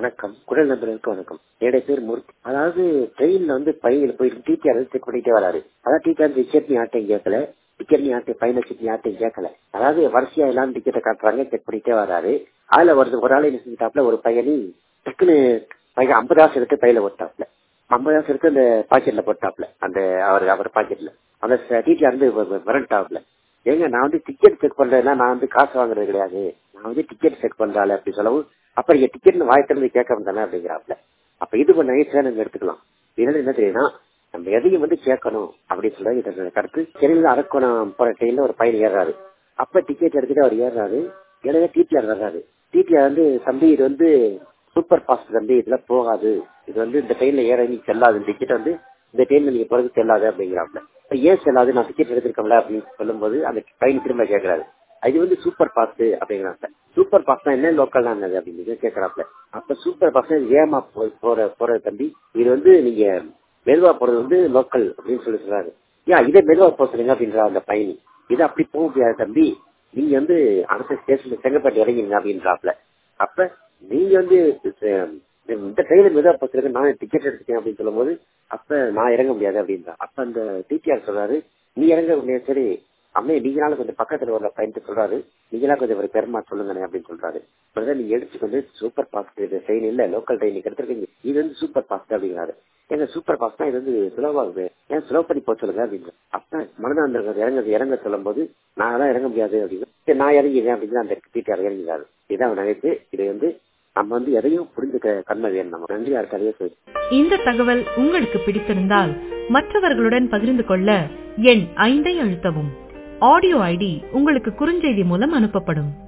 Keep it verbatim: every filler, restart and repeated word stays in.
வணக்கம். குரல் நண்பர்களுக்கு வணக்கம். என்னுடைய பேர் மூர்த்தி. அதாவது ட்ரெயின்ல வந்து பையன் போயிட்டு டிடிஆர் செக் பண்ணிட்டே வராரு. அதாவது டிடிஆர் டிக்கெட் நீ யார்ட்டையும் கேட்கல, டிக்கெட் நீ யார்ட்டையும் பையனை சீட் யார்ட்டையும் கேட்கல. அதாவது வரிசையா எல்லாம் டிக்கெட்டை காட்டுறாங்க, செக் பண்ணிட்டே வராரு. அதுல ஒரு ஒரு ஆளை செஞ்சுட்டாப்ல, ஒரு பையனி டக்குன்னு பையன் ஐம்பது காசு எடுத்து பையில போட்டாப்ல, ஐம்பது காசு எடுத்து அந்த பாக்கெட்ல போட்டாப்ல, அந்த அவர் அவர் பாக்கெட்ல அந்த டிடிஆர் வந்து விரண்டாப்ல. ஏங்க நான் வந்து டிக்கெட் செக் பண்றேன்னா நான் வந்து காசு வாங்குறது கிடையாது, நான் வந்து டிக்கெட் செக் பண்றாள் அப்படி சொல்லவும், அப்ப நீங்க டிக்கெட் வாய்த்திருந்து கேட்க வந்தானே அப்படிங்கிறாப்ல. அப்ப இது பண்ண நைட்ஸா நம்ம எடுத்துக்கலாம். இதனால என்ன தெரியுதுன்னா, நம்ம எதையும் வந்து கேட்கணும் அப்படின்னு சொல்றது இதோட கருத்து. சென்னையில அரக்கோணம் போற ட்ரெயின்ல ஒரு பையன் ஏறாரு. அப்ப டிக்கெட் எடுத்துட்டு அவர் ஏறாரு. எனவே டிடிஆர் வர்றாரு. டிடிஆர் வந்து தம்பி இது வந்து சூப்பர் ஃபாஸ்ட் தம்பி, இதுல போகாது, இது வந்து இந்த ட்ரெயின்ல ஏற நீ செல்லாது, டிக்கெட் வந்து இந்த ட்ரெயின்ல நீங்க போறது செல்லாது அப்படிங்கிறாப்ல. ஏன் செல்லாது, நான் டிக்கெட் எடுத்திருக்கோம்ல அப்படின்னு சொல்லும் போது அந்த பையன் திரும்ப கேட்கிறாரு, இது வந்து சூப்பர் ஃபாஸ்ட் அப்படிங்கிறாப்ல. சூப்பர் ஃபாஸ்ட் என்ன லோக்கல் தான் என்னது அப்படின்னு கேட்கறாப்ல. அப்ப சூப்பர் ஃபாஸ்ட் ஏமா போற போற தம்பி, இது வந்து நீங்க மெதுவா போறது வந்து லோக்கல் அப்படின்னு சொல்லி சொல்றாரு. ஏன் இதை மெதுவா போக சொல்லுங்க அப்படின்றா அந்த பயணி. இது அப்படி போக முடியாது தம்பி, நீங்க வந்து அடுத்த ஸ்டேஷன்ல செங்கப்பட்டு இறங்கிருங்க அப்படின்றாப்ல. அப்ப நீங்க வந்து இந்த ட்ரெயினை மெதுவா போக சொல்லுங்க, நான் டிக்கெட் எடுத்துக்கேன் அப்படின்னு சொல்லும் போது அப்ப நான் இறங்க முடியாது அப்படின்றா. அப்ப அந்த டிடிஆர் சொல்றாரு, நீ இறங்க முடியாது, சரி அம்மே நீங்களால கொஞ்சம் பக்கத்துல வர பயன்ட்டு சொல்றாரு, நீங்களா கொஞ்சம் ஒரு பெருமா சொல்லுங்க அப்படின்னு சொல்றாரு. நீங்க எடுத்து வந்து சூப்பர் ஃபாஸ்ட் ட்ரெயின் இல்ல லோக்கல் ட்ரெயின் எடுத்துருக்கீங்க, இது வந்து சூப்பர் ஃபாஸ்ட் அப்படிங்கிறாரு. ஏங்க சூப்பர் ஃபாஸ்ட் தான், இது வந்து சுலவாகுது, ஏன் ஸ்லோ பண்ணி போக சொல்லுங்க அப்படின்னு. அப்ப மனதாந்த இறங்க இறங்க சொல்லும் போது நான் தான் இறங்க முடியாது அப்படின்னு, நான் இறங்கிடுறேன் அப்படின்னு அந்த டிடிஆர் இறங்கிறாரு. இதான் நினைப்பு. இதை வந்து நம்ம வந்து எதையும் புரிஞ்சுக்க தன்மை வேணும். நம்ம நன்றி யாருக்காகவே சொல்லி. இந்த தகவல் உங்களுக்கு பிடித்திருந்தால் மற்றவர்களுடன் பகிர்ந்து கொள்ள எண் ஐந்தை அழுத்தவும். ஆடியோ ஐடி உங்களுக்கு குறுஞ்செய்தி மூலம் அனுப்பப்படும்.